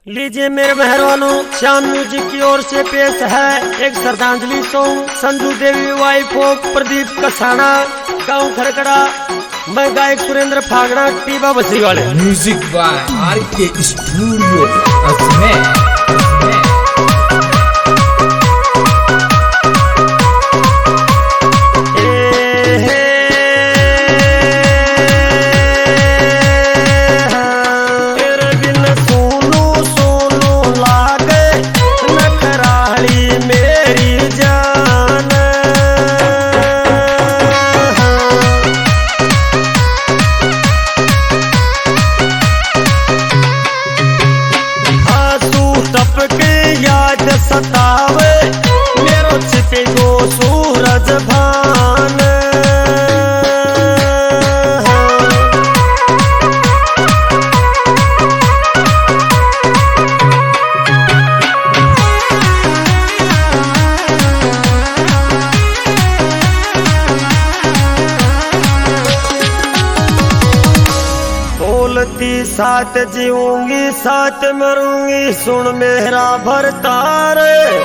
लीजिए मेरे मेहरबानों, श्याम म्यूजिक की ओर से पेश है एक श्रद्धांजलि song Sanju Devi wife of Pradeep Kasana, गांव खरकड़ा। मैं गायक सुरेंद्र फागड़ा, टीबा बसी वाले। Music by RK studio Ajmer. सतावे मेरो छिपे गो सूरज भान, बोलती साथ जीऊंगी साथ मरूंगी, सुन मेरा भरतार।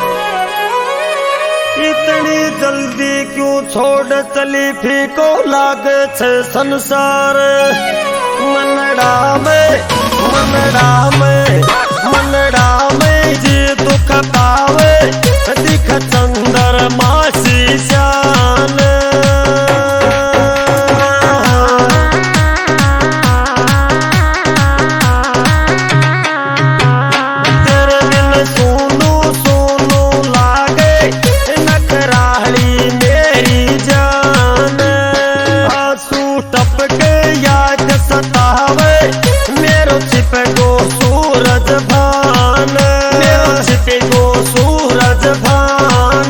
इतनी जल्दी क्यों छोड़ चली, फीको लागे छे संसार। मनड़ा में जी दुख पावे, दिख चंद्रमा सी शान। सूरज भान, मेरो छिपे गो सूरज भान।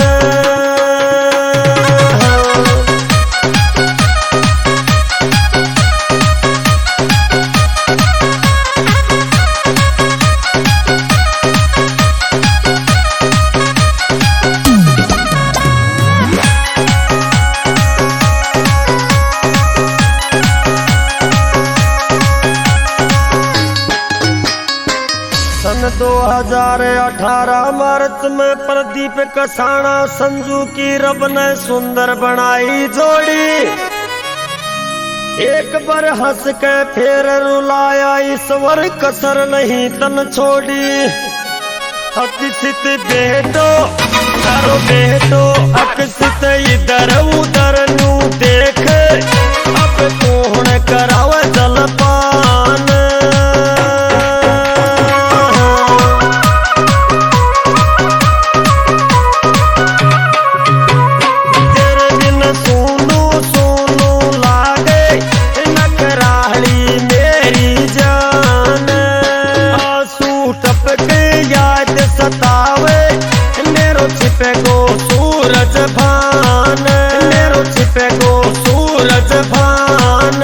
सन 2018 मार्च में प्रदीप कसाना संजू की रब ने सुंदर बनाई जोड़ी। एक बार हंस के फिर रुलाया ईश्वर, कसर नहीं तन छोड़ी। अकसित बेटो करो बेटो, अकसित इधर उधर नू देख, अब कौन करावे जलपान। सतावे मेरो छिपे गो सूरज भान, मेरो छिपे गो सूरज भान।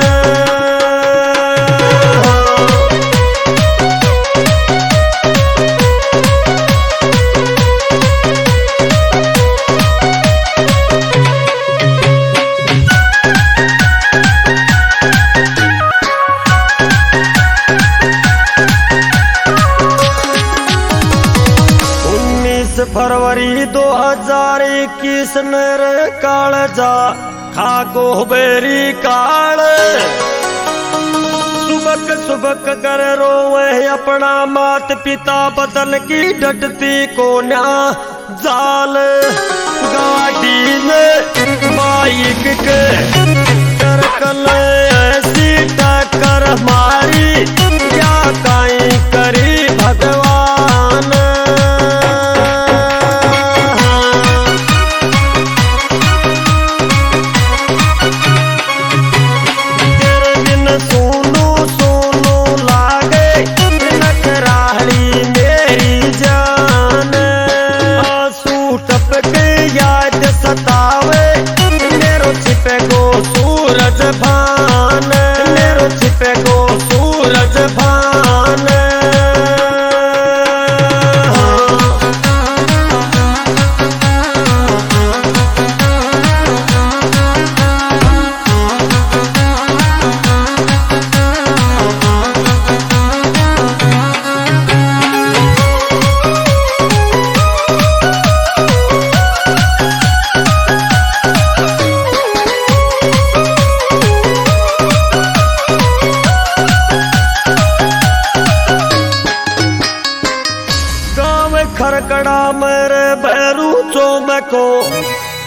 फरवरी 2021 मेरे कालजा खाको बेरी काल। सुबक कर रोवे अपना मात पिता, बदल की डटती को न्या जाल। गाड़ी में बाइक के करकल ऐसी टक्कर मारी, क्या काई करी भगवान। सतावे मेरो छिपे गो सूरज भान, मेरो छिपे गो सूरज भान।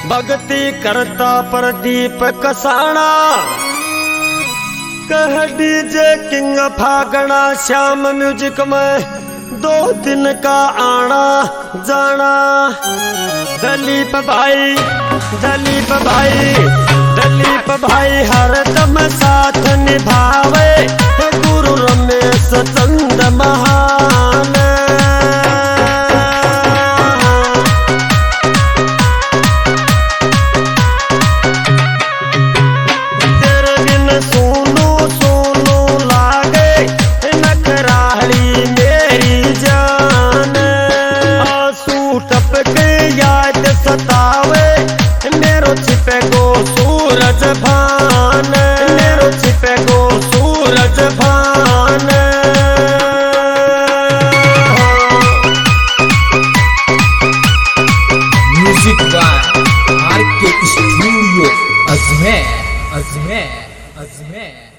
भक्ति करता प्रदीप कसाना, कह DJ king Phagda, Shyam music में 2 दिन का आना जाना। दलीप भाई, दलीप भाई, दलीप भाई हरदम साथ निभावे, गुरु रमेश चंद महान। तेरे बिन सोनू सोनू लागे, नखराली मेरी जान। आंसू टपके याद सतावे, मेरो छिपे गो सूरज भान, मेरो छिपे गो सूरज भान। Music by RK studio Ajmer, Ajmer, Ajmer.